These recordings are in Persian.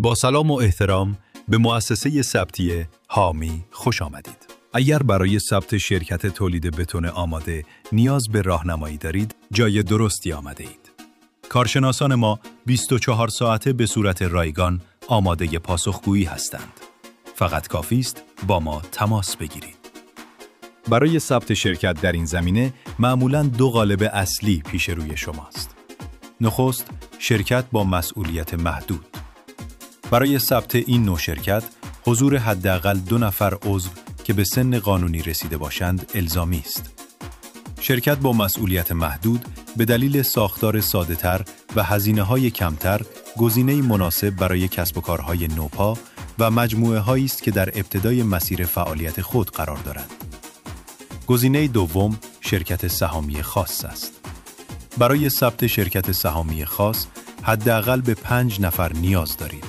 با سلام و احترام به مؤسسه ثبتی حامی خوش آمدید. اگر برای ثبت شرکت تولید بتون آماده نیاز به راهنمایی دارید، جای درستی آمده اید. کارشناسان ما 24 ساعته به صورت رایگان آماده پاسخگویی هستند. فقط کافی است با ما تماس بگیرید. برای ثبت شرکت در این زمینه معمولاً 2 قالب اصلی پیش روی شماست. نخست، شرکت با مسئولیت محدود. برای ثبت این نوع شرکت، حضور حداقل 2 نفر عضو که به سن قانونی رسیده باشند الزامی است. شرکت با مسئولیت محدود به دلیل ساختار ساده‌تر و هزینه‌های کمتر، گزینه‌ای مناسب برای کسب و کارهای نوپا و مجموعه‌هایی است که در ابتدای مسیر فعالیت خود قرار دارند. گزینه دوم، شرکت سهامی خاص است. برای ثبت شرکت سهامی خاص، حداقل به 5 نفر نیاز دارید.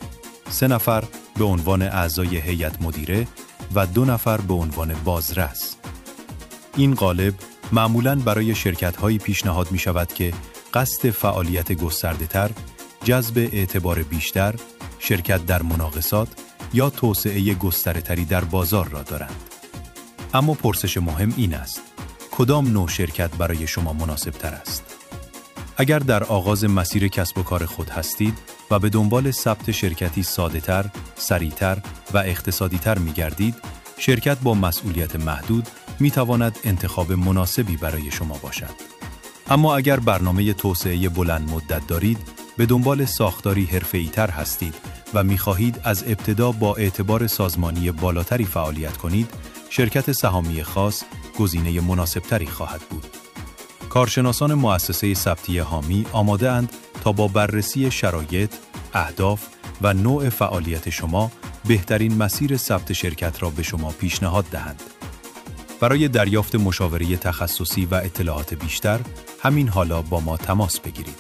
3 نفر به عنوان اعضای هیئت مدیره و 2 نفر به عنوان بازرس. این قالب معمولاً برای شرکت‌هایی پیشنهاد می‌شود که قصد فعالیت گسترده‌تر، جذب اعتبار بیشتر، شرکت در مناقصات یا توسعه گستره‌تری در بازار را دارند. اما پرسش مهم این است: کدام نوع شرکت برای شما مناسب‌تر است؟ اگر در آغاز مسیر کسب و کار خود هستید و به دنبال ثبت شرکتی ساده‌تر، سریع‌تر و اقتصادی‌تر می‌گردید، شرکت با مسئولیت محدود می‌تواند انتخاب مناسبی برای شما باشد. اما اگر برنامه توسعه بلند مدت دارید، به دنبال ساختاری حرفه‌ای‌تر هستید و می‌خواهید از ابتدا با اعتبار سازمانی بالاتری فعالیت کنید، شرکت سهامی خاص گزینه مناسبتری خواهد بود. کارشناسان مؤسسه ثبتی حامی آماده اند تا با بررسی شرایط، اهداف و نوع فعالیت شما بهترین مسیر ثبت شرکت را به شما پیشنهاد دهند. برای دریافت مشاوره تخصصی و اطلاعات بیشتر، همین حالا با ما تماس بگیرید.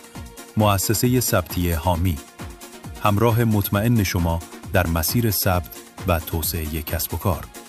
مؤسسه ثبتی حامی، همراه مطمئن شما در مسیر ثبت و توسعه کسب و کار.